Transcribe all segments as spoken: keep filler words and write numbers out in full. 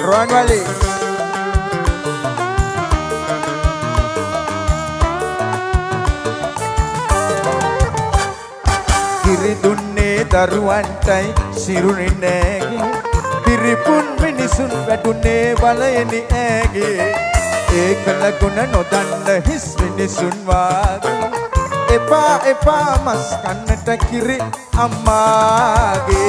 Ruanwali. Kiri dunne daruwantai sirunne nege. Piripun minisun wedunne balayani ege. Ekala guna nodanna his minisun wage. Epa epa mas kannata kiri ammage.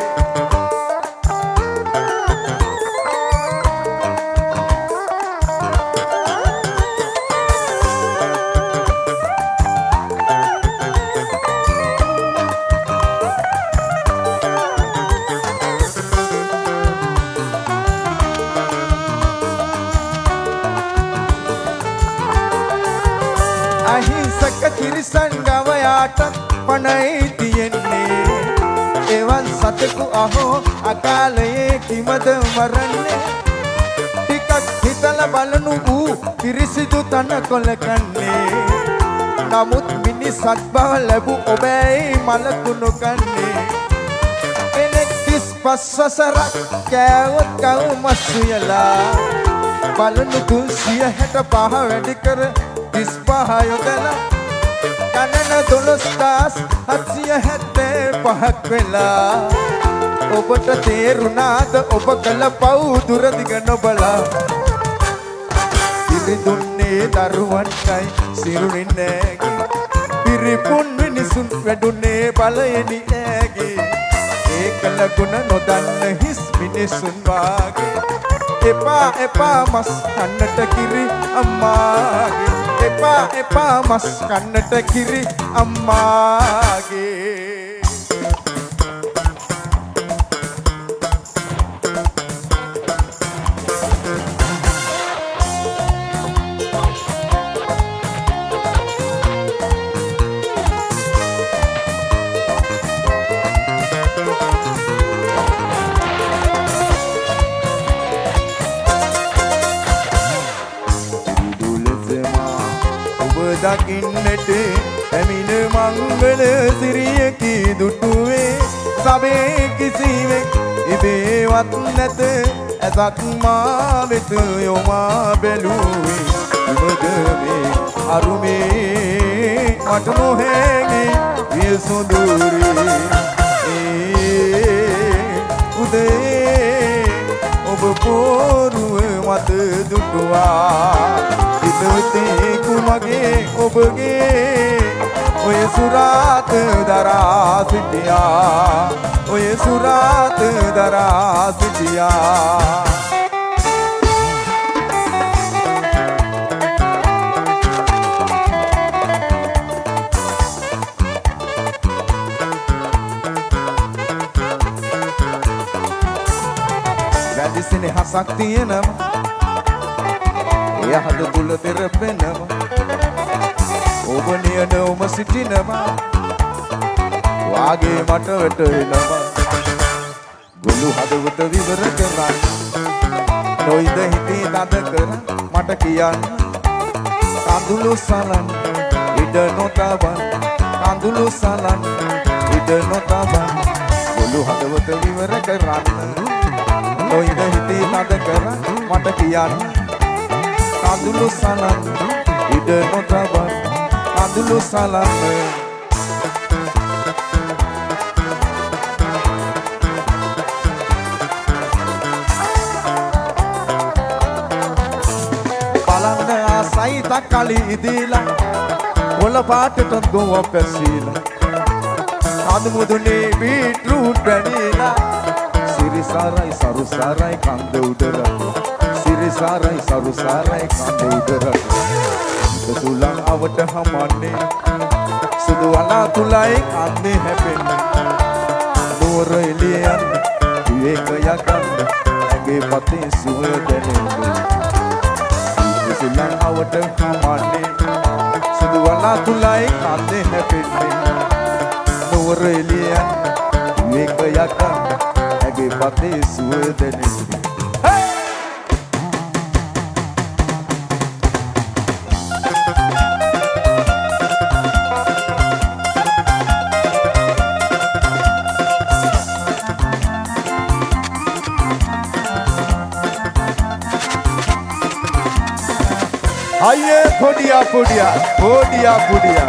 Sanggawayat panai tiyenne ewan sateku aho akalaye kimad maranne tikak hitala balanu u pirisidu tanakola kanne namut minisat baw labu obei malakunu kanne enek tis passasarak kawat kau masuyala balanu tusiya heta paha wedi kar tis paha yodala kanana dolustas hatsiya hatte pahak vela obata terunad obakala pau duradiga nobala kiri dunne daruwantai siruninne piripun minisun wedunne balayani ege ekala guna nodanna his minisun wage epa epa mas kannata kiri ammage epa epa mas kannata kiri ammage දකින්නට ඇමින මංගල සිරියකි දුටුවේ සබේ කිසිවෙක් ඉබේවත් නැත ඇසක් මා වෙත යොමා බැලුවේ උඹගමේ අරුමේ මට නොහැගේ විය සොඳුරේ ඒ උදේ ඔබ පෝරුව මත දුටුවා හිතවතේ කුමගේ ඔබගේ ඔය සුරාත දරා සිටියා ඔය සුරාත දරා සිටියා වැඩි සෙනෙහසක් තියෙනවා යහද තුල තෙරපෙනවා ඔබ නියනවම සිටිනවා වාගේ මට වැටෙනවා ගොළු හදවත විවර කරන්න නොයිද හිතේ තද කර මට කියන්න කඳුළු සලන් ඉඩ නොතබන් කඳුළු සලන් ඉඩ නොතබන් ගොළු හදවත විවර කරන්න නොයිද හිතේ තද කර මට කියන්න කඳුළු සලන් ඉඩ නොතබන් කඳුළු සලන් බලන්න ආසයි තක්කලි ඉදීලා ඔල පාටට ගොව පැසීලා කඳු මුදුනේ බීට්‍රූට් වැනිලා සිරිසාරයි සරුසාරයි කන්ද උඩරට සිරිසාරයි සරුසාරයි කන්ද උඩරට සුලං අවට හමන්නේ සුදු වලා තුලයි කන්නේ හැපෙන්නේ නුවර එළියන් විවේක යකන්න ඇගේ පතේ සුවය දැනෙන්නේ සුලං අවට හමන්නේ සුදු වලා තුලයි කන්නේ හැපෙන්නේ නුවර එළියන් විවේක යකන්න ඇගේ පතේ සුවය දැනෙන්නේ අයියේ පොඩියා පොඩියා පොඩියා පොඩියා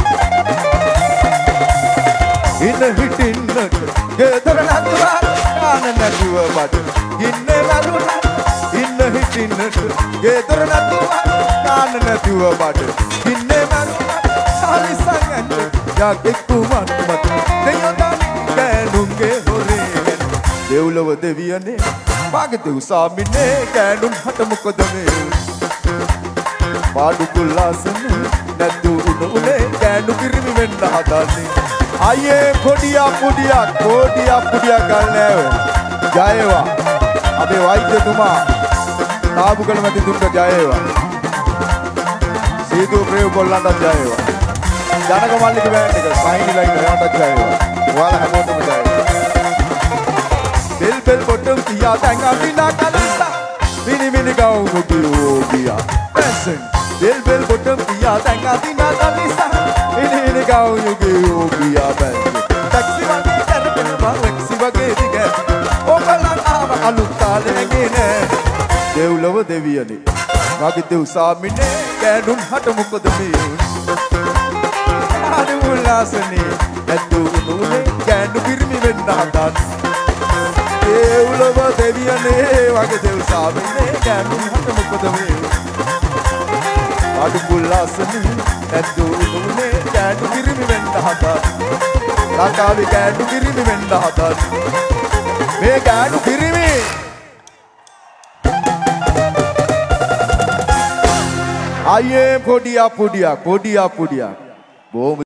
ඉන්න හිටින්නට ගෙදර නැතුවා කාන නැතුව බඩ ඉන්නේ නරුණා ඉන්න හිටින්නට ගෙදර නැතුවා කාන නැතුව බඩ ඉන්නේ නරුණා හරි සංගන්න යකෙක් කුමත් මත දෙයොදන් කෑනුන්ගේ හොරේ දෙව්ලොව දෙවියනේ මාගේ දෙව් සාමිනේ කෑනුන් හට මොකද මේ පාඩු කුල්ලාසන නැතු උනේ කෑනු කිරිමි වෙන්න හදන්නේ අයියේ පොඩියා පොඩියා පොඩියා පොඩියා ගන්නෑ ජයවා අපේ වෛද්‍යතුමා තාබුකල මැද දුන්න ජයවා සීතු ප්‍රේම කොල්ලන්ට ජයවා ජනක මල්ලික බෑන්ඩ් එක සයින්ලා ඉන්න එයාට ජයවා ඔයාලා හැමෝටම ජයවා බෙල් බෙල් බොටම් කියා දැන් අඳිනා කලස්සා මිනි මිනි ගාව මුකියෝ කියා පැසන් බෙල් බෙල් බොටම් කියා දැන් අඳිනා කලස්සා මිනි මිනි ගාව මුකියෝ කියා පැසන් ටැක්සි වගේ කරගෙන බාක්සි වගේ දිග ඔබලා ආව අලුත් තාලෙගේ නෑ දෙව්ලොව දෙවියනේ මගේ දෙව් සාමිනේ කෑනුන් හට මොකද මේ ආදු උල්ලාසනේ ඇතු උනේ කෑනු කිරිමි වෙන්න හදන දෙව්ලොව දෙවියනේ වගේ දෙව් සාමිනේ කෑනුන් හට මොකද මේ ආදු උල්ලාසනේ ඇතු උනේ කෑනු කිරිමි වෙන්න හදන ලංකාවේ කෑනු කිරිමි වෙන්න හදන මේ කෑනු කිරිමි අයියේ පොඩියා පොඩියා පොඩියා පොඩියා බොහොම